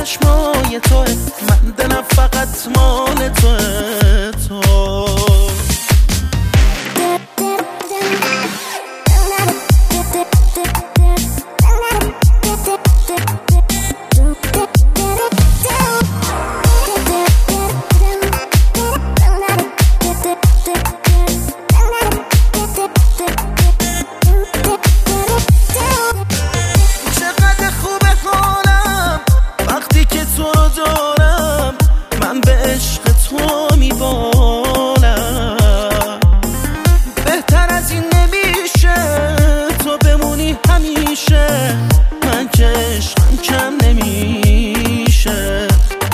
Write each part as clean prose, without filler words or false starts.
چشمای توه، من دلم فقط مال توه تو. من که عشقم کم نمیشه،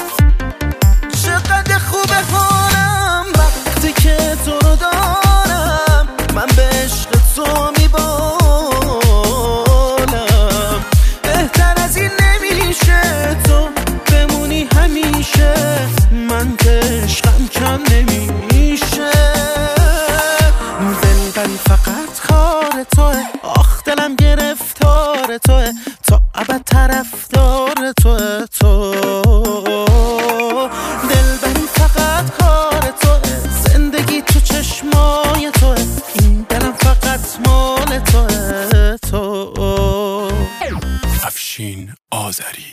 چقدر خوبه حالم وقتی که تو رو دارم، من به عشق تو میبالم. بهتر از این نمیشه تو بمونی همیشه، من که عشقم کم نمیشه. دلبری فقط خار توه، آخ دلم گرفتار توه، تا ابد طرفدار توه تو. دلبری فقط کار توه، زندگی تو چشمای توه، این دلم فقط مال توه تو. افشین آذری.